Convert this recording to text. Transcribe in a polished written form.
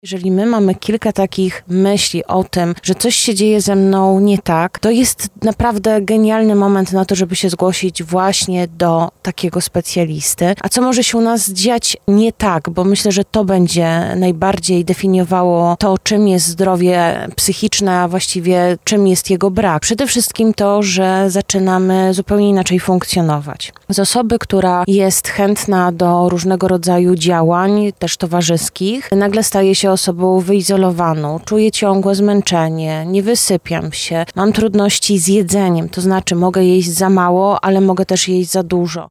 Jeżeli my mamy kilka takich myśli o tym, że coś się dzieje ze mną nie tak, to jest naprawdę genialny moment na to, żeby się zgłosić właśnie do takiego specjalisty. A co może się u nas dziać nie tak, bo myślę, że to będzie najbardziej definiowało to, czym jest zdrowie psychiczne, a właściwie czym jest jego brak. Przede wszystkim to, że zaczynamy zupełnie inaczej funkcjonować. Z osoby, która jest chętna do różnego rodzaju działań, też towarzyskich, nagle staje się osobą wyizolowaną, czuję ciągłe zmęczenie, nie wysypiam się, mam trudności z jedzeniem, to znaczy mogę jeść za mało, ale mogę też jeść za dużo.